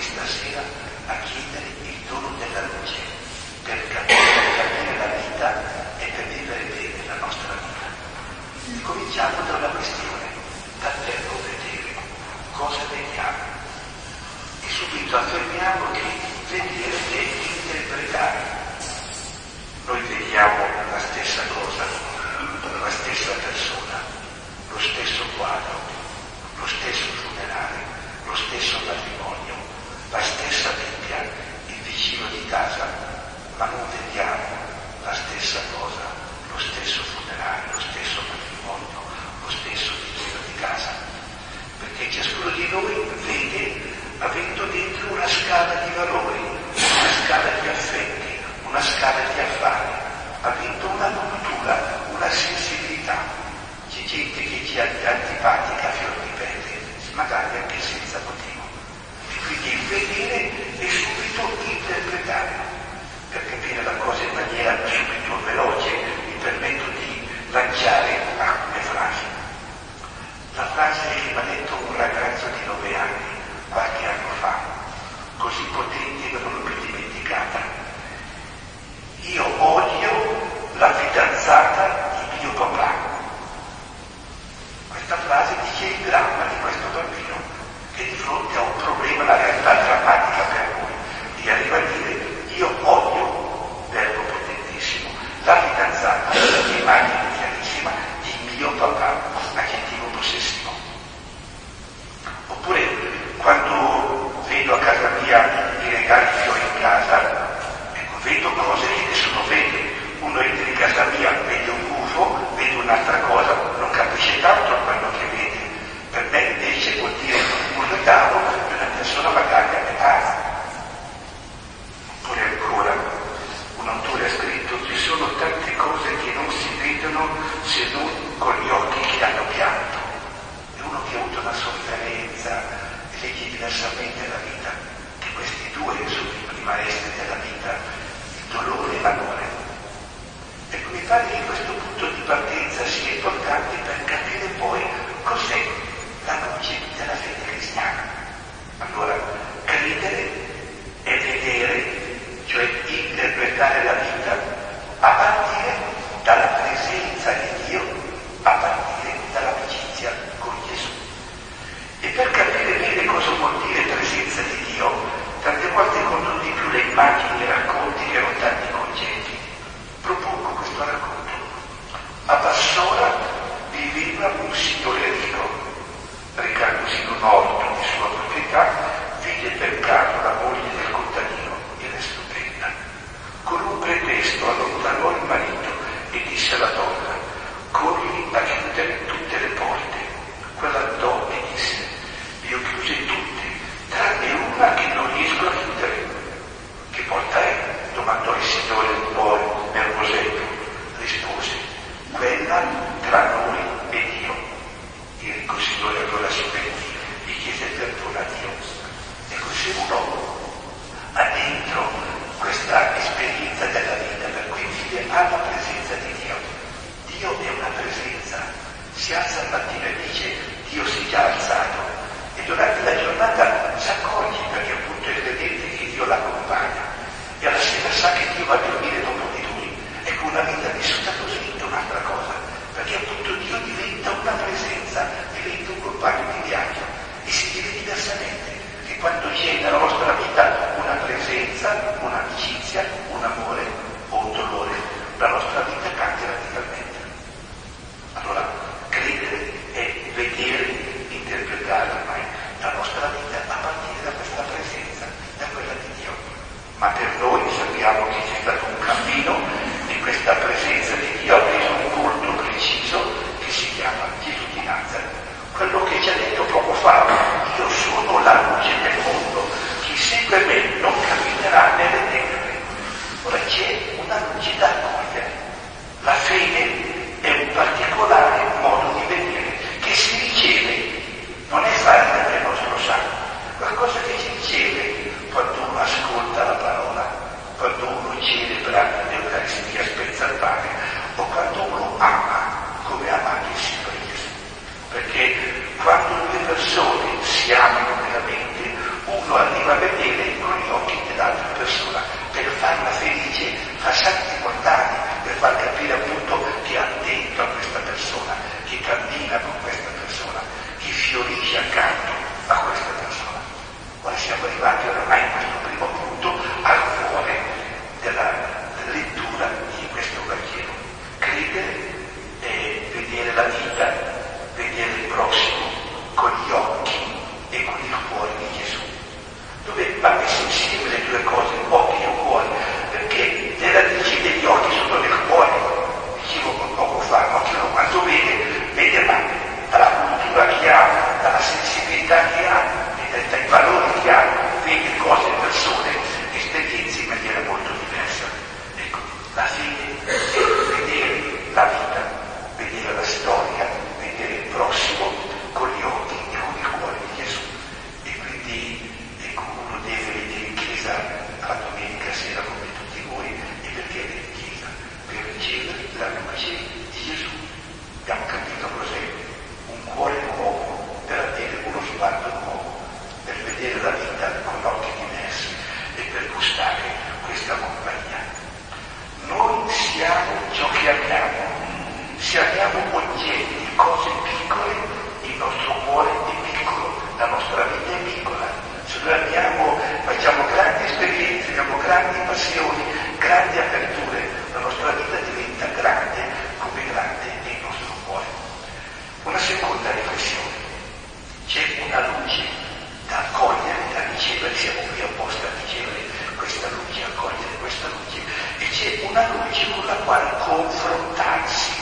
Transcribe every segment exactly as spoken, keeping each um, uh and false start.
stasera a chiedere il dono della luce per capire, capire la vita e per vivere bene la nostra vita. E cominciamo da una questione, dal verbo vedere. Cosa vediamo? E subito affermiamo che vedere è interpretare. Noi vediamo la stessa cosa, la stessa persona, lo stesso quadro, lo stesso funerale, lo stesso matrimonio, la stessa Bibbia, il vicino di casa, ma non vediamo la stessa cosa, lo stesso funerale, lo stesso matrimonio, lo stesso vicino di casa, perché ciascuno di noi vede avendo dentro una scala di valori, una scala di affetti, una scala di affari, avendo una cultura, una sensibilità. C'è gente che ci è antipatica a fior di pelle, magari anche senza motivo. E quindi il vedere è subito interpretare. Per capire la cosa in maniera subito veloce, mi permetto di lanciare alcune frasi. La frase che mi ha detto un ragazzo di nove anni, qualche anno fa, così potente che non l'ho più dimenticata. Io odio la fidanzata di mio papà. Questa frase dice il dramma di questo bambino, che di fronte a un problema, la realtà drammatica per lui, gli arriva a dire io odio, verbo potentissimo, la fidanzata, immagine chiarissima, di mio papà, aggettivo possessivo. Oppure quando vedo a casa mia i regali che ho in casa, ecco, vedo cose che nessuno vede. Uno entra in casa mia, vede un gufo, vede un'altra cosa, non capisce tanto quello che vede. Per me invece vuol dire un regalo di una persona magari a metà. Oppure ancora, un autore ha scritto: ci sono tante cose che non si vedono se non con gli occhi che hanno pianto. E uno che ha avuto una sofferenza e legge diversamente la vita, che questi due sono i primi maestri della vita, il dolore e l'amore. Ecco, mi pare che questo punto di partenza sia importante per capire poi cos'è la luce della fede cristiana. Allora, credere è vedere, cioè interpretare la vita a partire dalla presenza di Dio, a partire dall'amicizia con Gesù. E per capire bene cosa vuol dire presenza di Dio, tante volte conto di più le immagini, i racconti che erano tanti concetti. Propongo questo racconto. A Bassora viveva un signore ricco. Recandosi in un orto di sua proprietà, vide per caso la moglie del contadino, era stupenda. Con un pretesto allontanò il marito e disse alla donna: corri a chiudere tutte le porte. Quella andò e disse: le ho chiuse tutte, tranne una che non riesco a chiudere. Che porta è? Domandò il signore un po' nervosetto. Rispose: quella tra noi e Dio. Il ricco signore allora si pentì e chiese perdono a Dio. Ecco, se uno ha dentro questa esperienza della vita, per cui vive alla presenza di Dio. Dio è una presenza. Si alza al mattino e dice: Dio si è già alzato. E durante la giornata si accorge, perché appunto è credente, che Dio l'accompagna. E alla sera sa che Dio va a dormire dopo di lui. Ecco, una vita vissuta così è un'altra cosa, perché appunto Dio diventa una presenza, diventa un compagno di viaggio e si vive diversamente, che quando c'è nella nostra vita una presenza, un'amicizia, un amore o un dolore, la nostra vita cambia radicalmente. Allora, credere è vedere, interpretare ormai la nostra vita a partire da questa presenza, da quella di Dio. Ma per noi sappiamo che c'è stato un cammino di questa presenza di Dio, ha preso un volto preciso che si chiama Gesù di Nazareth. Quello che ci ha detto poco fa: io sono la luce del mondo, chi segue me non camminerà nelle tenebre. Ora c'è una luce da accogliere. La fede è un particolare modo di vedere che si riceve, non è fatta nel nostro sangue, qualcosa che si riceve quando uno ascolta la parola, quando uno celebra l'Eucaristia, spezza il pane, o quando uno ama come ha amato il Signore Gesù. Perché quando due persone si amano veramente, uno arriva a vedere va messo insieme le due cose, occhi e cuore, perché le radici degli occhi sono nel cuore. Dicevo poco fa, l'occhio quando vede, vede ma dalla cultura che ha, dalla sensibilità che ha, dai valori che ha, vede cose, persone, esperienze in maniera molto diversa. Ecco, la fede è vedere la vita, vedere la storia, vedere il prossimo con gli occhi e con il cuore di Gesù. E quindi ecco, uno deve venire in chiesa la domenica sera come tutti voi. E perché viene in chiesa? Per ricevere la luce di Gesù. Abbiamo capito cos'è? Un cuore nuovo, per avere uno sguardo nuovo, per vedere la vita con occhi diversi e per gustare questa compagnia. Noi siamo ciò che abbiamo, se abbiamo oggetti, cose piccole, il nostro cuore è piccolo, la nostra vita è piccola. Se noi abbiamo, facciamo grandi esperienze, abbiamo grandi passioni, grandi aperture, la nostra vita diventa grande come grande è il nostro cuore. Una seconda riflessione: c'è una luce da accogliere, da ricevere, siamo qui apposta a ricevere questa luce, accogliere questa luce, e c'è una luce con la quale confrontarsi.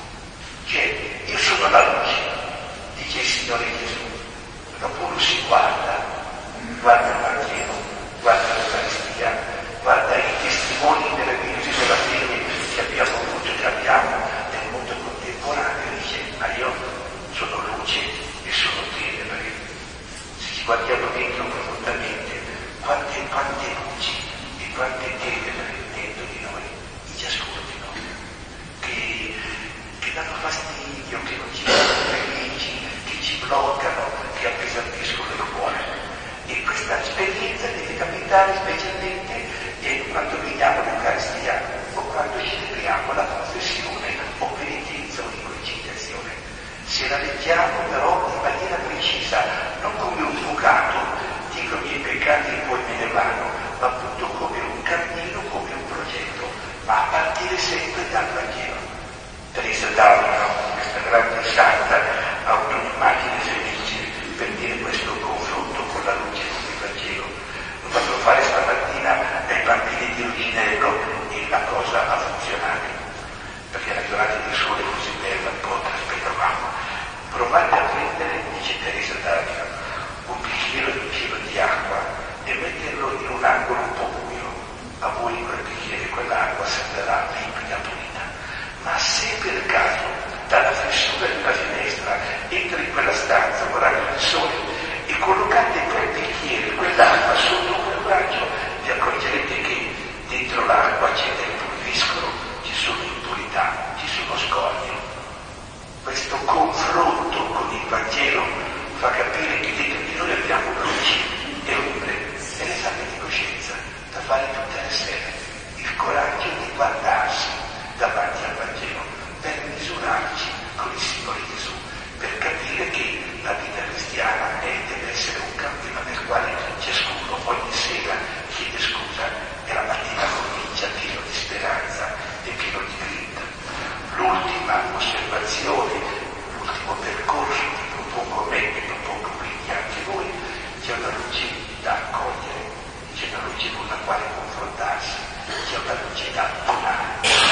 Cioè, io sono la luce, dice il Signore Gesù. Dopo uno si guarda, guarda il Vangelo, guarda l'Eucaristia, guarda i testimoni meravigliosi della fede che abbiamo avuto e che abbiamo nel mondo contemporaneo, e dice: ma io sono luce e sono tenebre. Se ci guardiamo dentro profondamente, quante, quante luci e quante tenebre dentro di noi, in ciascuno di noi, che, che danno fastidio, che non ci fanno felici, che ci bloccano, che appesantiscono il cuore. E questa esperienza deve capitare specialmente eh, quando vediamo l'Eucaristia o quando celebriamo la confessione o penitenza o riconciliazione. Se la leggiamo però in maniera precisa, non come un fugato, dico i miei peccati e poi me ne vanno, ma appunto come un cammino, come un progetto, ma a partire sempre dal Vangelo. Teresa d'Avila, questa grande santa, ha avuto un'immagine felice per dire questo confronto con la luce con il Vangelo. Lo faccio fare stamattina ai bambini di Ruginello e la cosa ha funzionato, perché la giornata di sole così bella, un po' traspettavamo. Provate a prendere, dice Teresa d'Avila, un bicchiere pieno di acqua e metterlo in un angolo un po' buio. A voi quel bicchiere, quell'acqua sembrerà limpida, pulita. Ma se per caso dalla fessura di una finestra entra in quella stanza con raggio del sole e collocate quel bicchiere, quell'acqua sotto quel raggio, vi accorgerete che dentro l'acqua c'è del pulviscolo, ci sono impurità, ci sono scorie. Questo confronto con il Vangelo fa capire che dentro di noi abbiamo luci e ombre e l'esame di coscienza da fare tutte le sere, il coraggio di guardarsi davanti al Vangelo per misurarci con il Signore Gesù, per capire che la vita cristiana è, deve essere un cammino nel quale ciascuno ogni sera chiede scusa e la mattina comincia pieno di speranza e pieno di grinta. L'ultima osservazione, l'ultimo percorso che propongo a me, che propongo quindi anche voi, c'è una luce da accogliere, c'è una luce con la quale confrontarsi, c'è una luce da donare.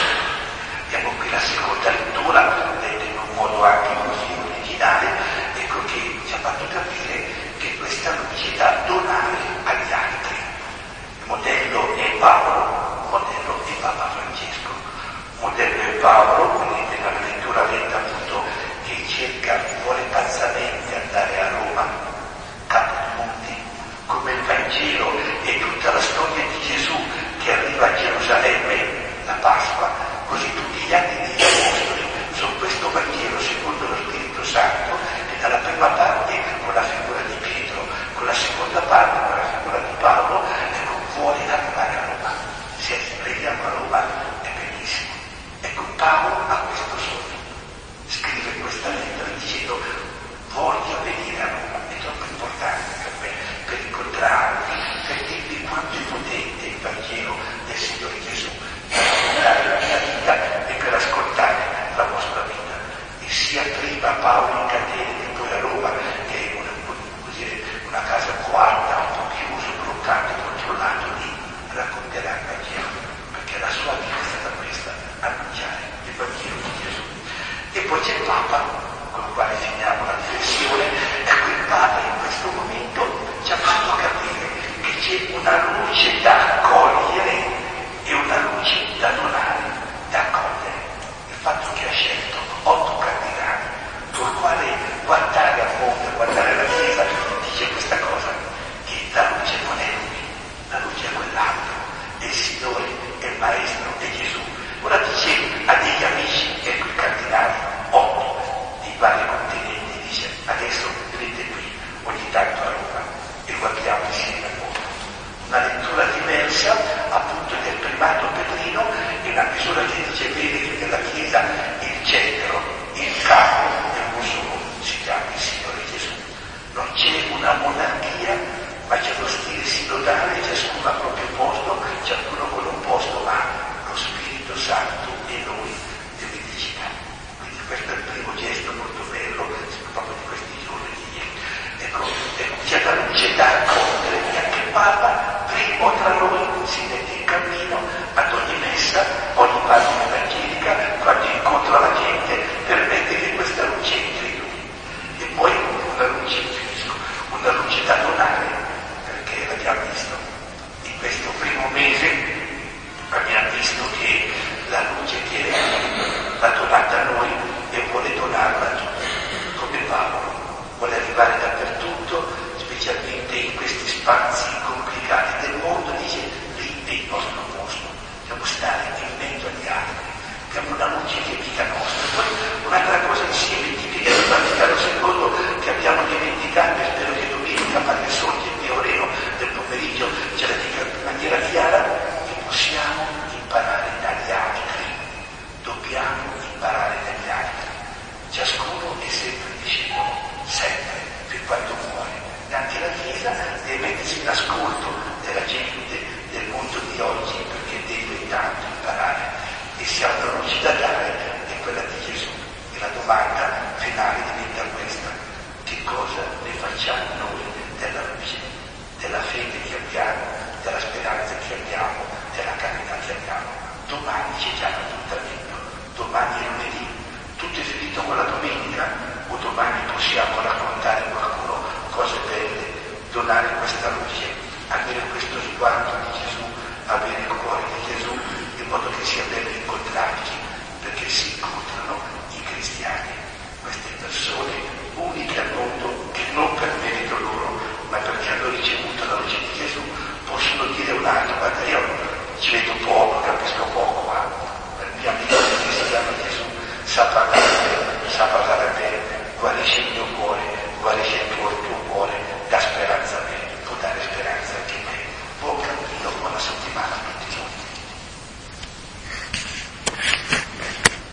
Abbiamo qui la seconda lettura, detta in un modo anche così originale, ecco che ci ha fatto capire che questa luce da donare agli altri. Il modello è Paolo, il modello è Papa Francesco. Il modello è Paolo, quindi nella lettura letta appunto, che cerca, vuole pazzamente andare a Roma, capo di monti, come il Vangelo e tutta la storia di Gesù che arriva a Gerusalemme, la Pasqua, così tutti gli atti degli Apostoli sono questo Vangelo secondo lo Spirito Santo, che dalla prima parte con la figura di Pietro, con la seconda parte con la figura di Paolo, ecco, vuole arrivare a Roma. Se arriviamo a Roma è bellissimo. Ecco, Paolo ha questo sogno, scrive questa lettera dicendo: voglio venire a Roma, è troppo importante per me, per incontrarvi, per dirvi quanto è potente il Vangelo del Signore Gesù, per ascoltare la mia vita e per ascoltare la vostra vita. E sia prima Paolo in catene che poi a Roma, che è una, una casa coatta, un po' chiuso, bloccato, una luce da accogliere e una luce da donare, da accogliere. Il fatto che ha scelto otto cardinali, col quale guardare al mondo, guardare la Chiesa, dice questa cosa, che la luce non è lui, la luce è quell'altro, è il Signore, è il Maestro, è Gesù. Ora dice a degli amici, ecco i cardinali, otto di vari continenti, dice adesso venite qui ogni tanto a Roma e guardiamo insieme al mondo. Una lettura diversa appunto del primato petrino, in una misura che dice bene che nella Chiesa il centro, il capo del musulmano si chiama il Signore Gesù. Non c'è una monarchia, ma c'è lo stile sinodale, ciascuno al proprio posto, ciascuno con un posto, ma lo Spirito Santo e noi deve decidere. Quindi questo è il primo gesto molto bello, proprio di questi giorni di ieri. Ecco, ecco, c'è la luce da accogliere, e anche il Papa, primo tra noi, si mette in cammino ad ogni messa, ogni pagina evangelica, quando incontra la gente, permette che questa luce entri in lui. E poi una luce, finisco, una luce da donare, perché l'abbiamo visto in questo primo mese, abbiamo visto che la luce che l'ha donata a noi e vuole donarla a tutti, come Paolo, vuole arrivare dappertutto, specialmente in questi spazi complicati del mondo, dice lì è il nostro posto, dobbiamo stare in mezzo agli altri, abbiamo una luce che è vita nostra. Poi un'altra cosa insieme tipica del Vaticano secondo che abbiamo dimenticato, e spero che domenica Padre Sorge e Oreo del pomeriggio ce la dica in maniera chiara, che possiamo imparare dagli altri, dobbiamo imparare dagli altri. Ciascuno è sempre discepolo, sempre, fin quando muore. E anche la Chiesa deve mettersi in ascolto della gente, del mondo di oggi, perché deve tanto imparare. E se ha una luce da dare è quella di Gesù. E la domanda finale diventa questa: che cosa ne facciamo noi della luce, della fede che abbiamo, della speranza che abbiamo, della carità che abbiamo? Domani c'è già l'appuntamento, domani è lunedì, tutto è finito con la domenica, o domani possiamo raccontare a qualcuno cose belle, donare questa luce, avere questo sguardo di Gesù, avere il cuore di Gesù, in modo che sia bello incontrarci, perché si incontrano i cristiani, queste persone uniche al mondo, che non per merito loro, ma perché hanno ricevuto la luce di Gesù, possono dire un altro: guarda, io ci vedo poco, capisco poco, ma il mio amico che si chiama Gesù sa parlare bene, sa parlare bene, guarisce il mio cuore, guarisce